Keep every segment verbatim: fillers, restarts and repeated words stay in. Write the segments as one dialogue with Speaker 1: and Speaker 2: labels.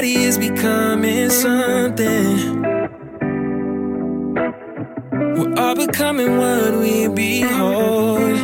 Speaker 1: Everybody is becoming something. We're all becoming what we behold.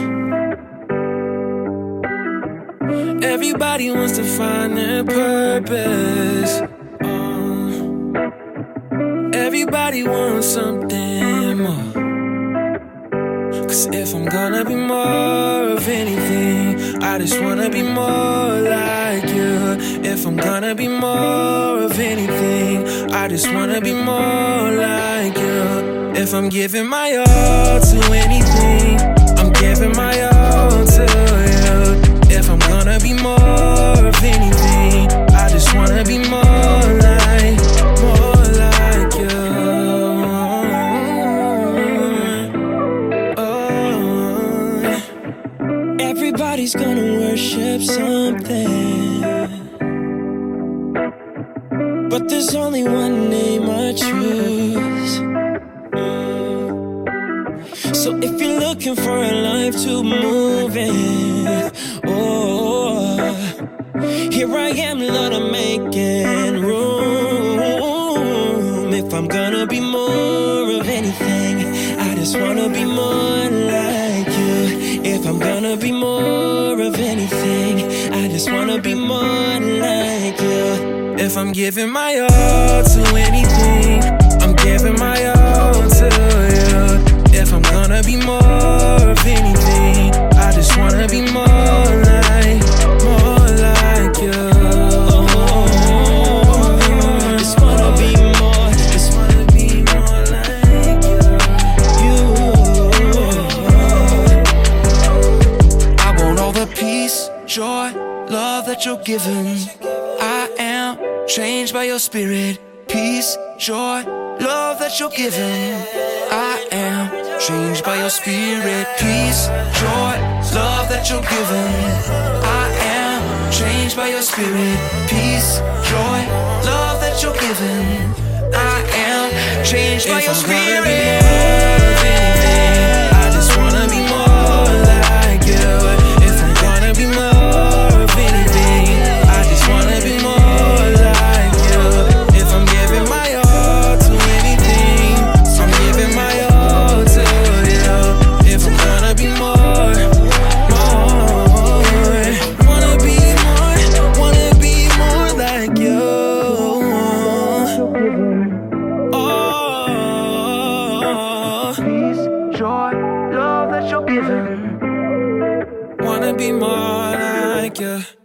Speaker 1: Everybody wants to find their purpose. Oh. Everybody wants something more. Cause if I'm gonna be more of anything, I just wanna be more like you. If I'm gonna be more of anything, I just wanna be more like you. If I'm giving my all to anything, I'm giving my all to you. If I'm gonna be more of anything, I just wanna be more like, more like you. Oh. Everybody's gonna worship something, but there's only one name I choose. So if you're looking for a life to move in, oh, here I am, Lord, I'm making room. If I'm gonna be more of anything, I just wanna be more like you. If I'm gonna be more of anything, I just wanna be more like you. If I'm giving my all to anything, I'm giving my all to you. If I'm gonna be more of anything, I just wanna be more like, more like you. Just wanna be more, just wanna be more like you. I want all the peace, joy, love that you're giving. I am changed by your spirit. Peace, joy, love that you're giving. I am changed by your spirit. Peace, joy, love that you're giving. I am changed by your spirit. Peace, joy, love that you're giving. I am changed by your spirit. I just wanna be more like you. If I'm gonna be more of anything, I just wanna be more like you. If I'm giving my all to anything, I'm giving my all to you. If I'm gonna be more, more, wanna be more, wanna be more like you. Oh, peace, joy, love that you're giving. Wanna be more like you.